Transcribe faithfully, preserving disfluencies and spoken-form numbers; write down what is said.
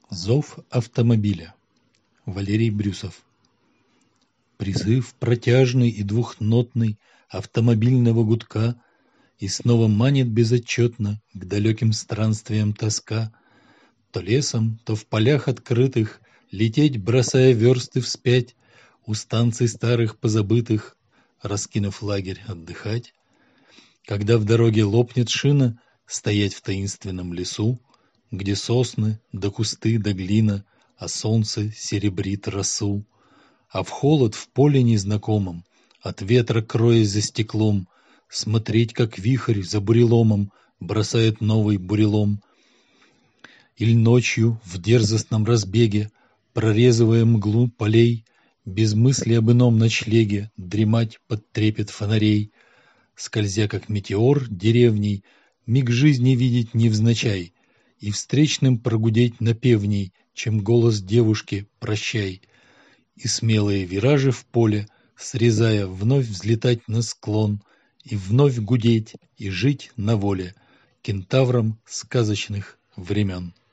Зов автомобиля. Валерий Брюсов. Призыв протяжный и двухнотный автомобильного гудка, и снова манит безотчетно к далеким странствиям тоска. То лесом, то в полях открытых лететь, бросая версты вспять, у станций старых позабытых, раскинув лагерь, отдыхать. Когда в дороге лопнет шина, стоять в таинственном лесу, где сосны, да кусты, да глина, а солнце серебрит росу. А в холод в поле незнакомом, от ветра кроясь за стеклом, смотреть, как вихрь за буреломом бросает новый бурелом. Иль ночью в дерзостном разбеге, прорезывая мглу полей, без мысли об ином ночлеге дремать под трепет фонарей, скользя как метеор деревней, миг жизни видеть невзначай и встречным прогудеть напевней, чем голос девушки «прощай», и смелые виражи в поле, срезая, вновь взлетать на склон и вновь гудеть и жить на воле кентавром сказочных времен.